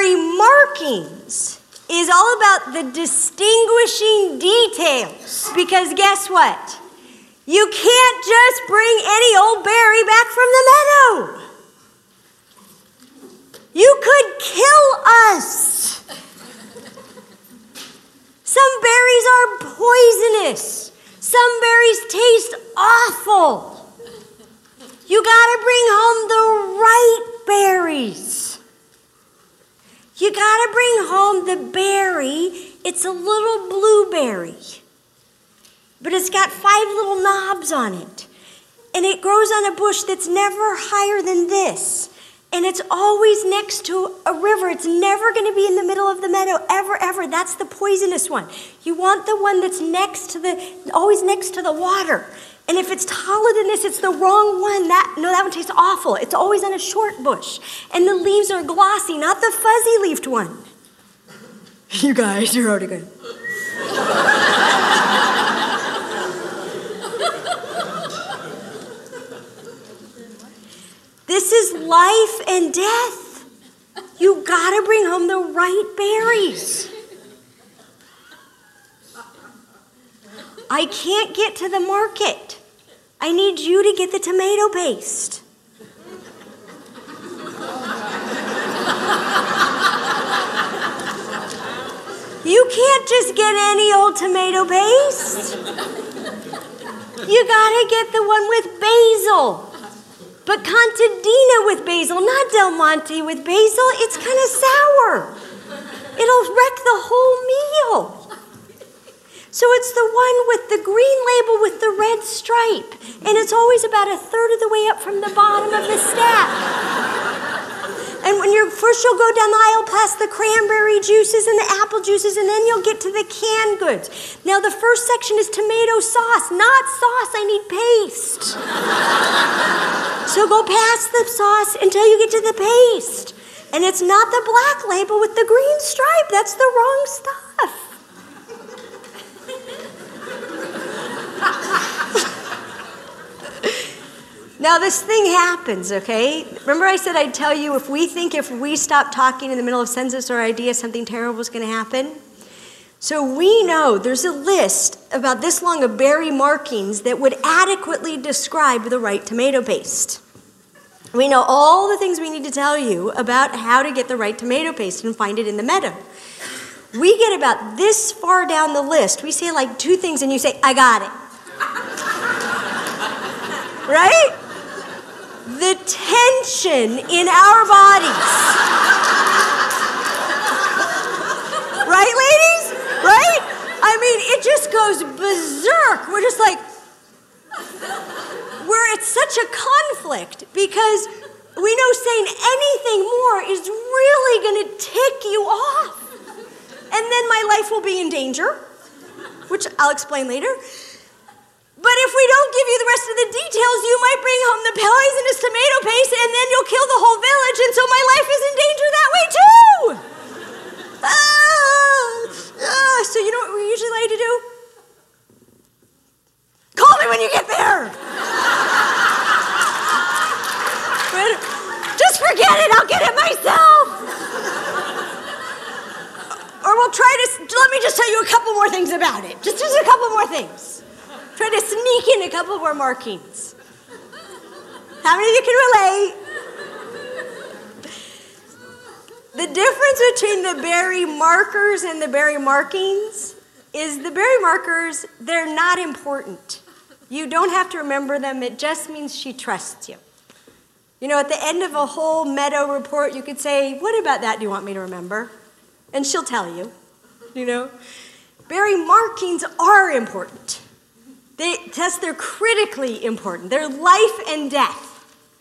berry markings is all about the distinguishing details. Because guess what? You can't just bring any old berry back from the meadow. You could kill us. Some berries are poisonous. Some berries taste awful. You gotta bring home the right berries. You gotta bring home the berry. It's a little blueberry, but it's got 5 little knobs on it. And it grows on a bush that's never higher than this. And it's always next to a river. It's never going to be in the middle of the meadow, ever. That's the poisonous one. You want the one that's always next to the water. And if it's taller than this, it's the wrong one. That one tastes awful. It's always on a short bush. And the leaves are glossy, not the fuzzy-leafed one. You guys, you're already good. This is life and death. You gotta bring home the right berries. I can't get to the market. I need you to get the tomato paste. You can't just get any old tomato paste. You gotta get the one with basil. But Contadina with basil, not Del Monte with basil. It's kind of sour. It'll wreck the whole meal. So it's the one with the green label with the red stripe. And it's always about 1/3 of the way up from the bottom of the stack. And when you'll go down the aisle past the cranberry juices and the apple juices, and then you'll get to the canned goods. Now the first section is tomato sauce, not sauce, I need paste. So go past the sauce until you get to the paste. And it's not the black label with the green stripe, that's the wrong stuff. Now this thing happens, okay? Remember I said I'd tell you if we stop talking in the middle of a sentence or idea, something terrible is going to happen? So we know there's a list about this long of berry markings that would adequately describe the right tomato paste. We know all the things we need to tell you about how to get the right tomato paste and find it in the meadow. We get about this far down the list. We say like 2 things and you say, I got it. Right? The tension in our bodies. Right, ladies? Right? I mean, it just goes berserk. We're just like, it's such a conflict because we know saying anything more is really going to tick you off. And then my life will be in danger, which I'll explain later. But if we don't give you the rest of the details, you might bring home the poisonous tomato paste and then you'll kill the whole village, and so my life is in danger that way too. So you know what we usually like to do? Call me when you get there. Just forget it, I'll get it myself. Or we'll let me just tell you a couple more things about it. Just a couple more things. Try to sneak in a couple more markings. How many of you can relate? The difference between the berry markers and the berry markings is the berry markers, they're not important. You don't have to remember them. It just means she trusts you. You know, at the end of a whole meadow report, you could say, what about that do you want me to remember? And she'll tell you, you know. Berry markings are important. They're critically important. They're life and death.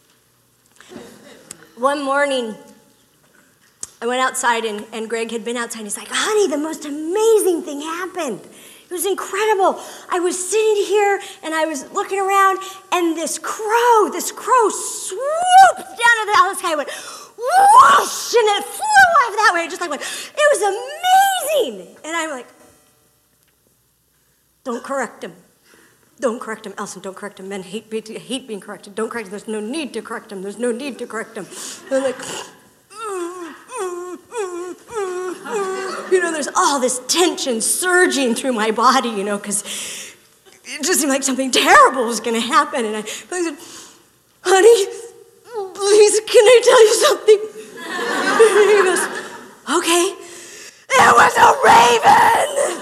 One morning, I went outside and Greg had been outside. He's like, honey, the most amazing thing happened. It was incredible. I was sitting here and I was looking around and this crow swooped down to the sky and went whoosh, and it flew off that way. Just like went. It was amazing. And I'm like, don't correct him. Don't correct him, Elson, don't correct him. Men hate being corrected. Don't correct him. There's no need to correct him. There's no need to correct him. They're like, there's all this tension surging through my body, because it just seemed like something terrible was going to happen. And I said, honey, please, can I tell you something? And he goes, okay. It was a raven!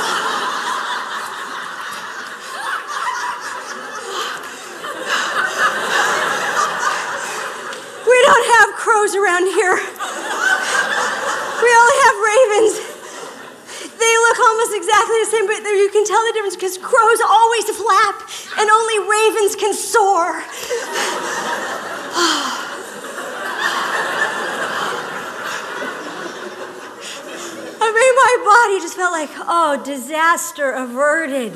We don't have crows around here. We only have ravens. They look almost exactly the same, but you can tell the difference because crows always flap and only ravens can soar. I mean, my body just felt like, oh, disaster averted.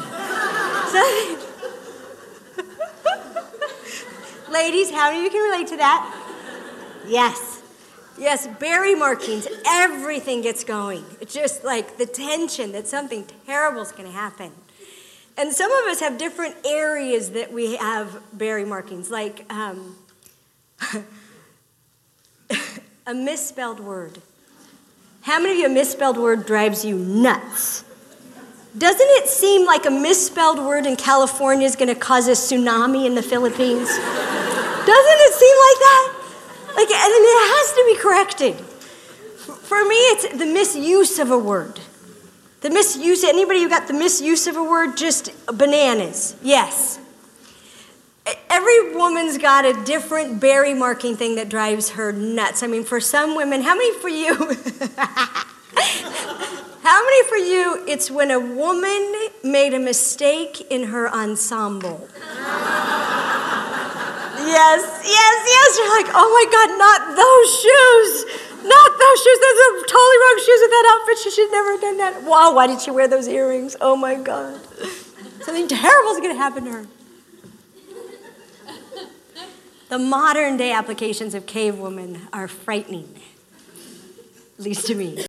Ladies, how many of you can relate to that? Yes. Yes, berry markings, everything gets going. It's just like the tension that something terrible is going to happen. And some of us have different areas that we have berry markings, like a misspelled word. How many of you a misspelled word drives you nuts? Doesn't it seem like a misspelled word in California is going to cause a tsunami in the Philippines? Doesn't it seem like that? Like, and it has to be corrected. For me, it's the misuse of a word. The misuse, anybody who got the misuse of a word, just bananas. Yes. Every woman's got a different berry marking thing that drives her nuts. I mean, for some women, how many for you? How many for you, it's when a woman made a mistake in her ensemble? Yes. You're like, oh my God, not those shoes. Not those shoes. Those are totally wrong shoes with that outfit. She should never have done that. Wow, why did she wear those earrings? Oh my God. Something terrible is going to happen to her. The modern day applications of cave woman are frightening, at least to me.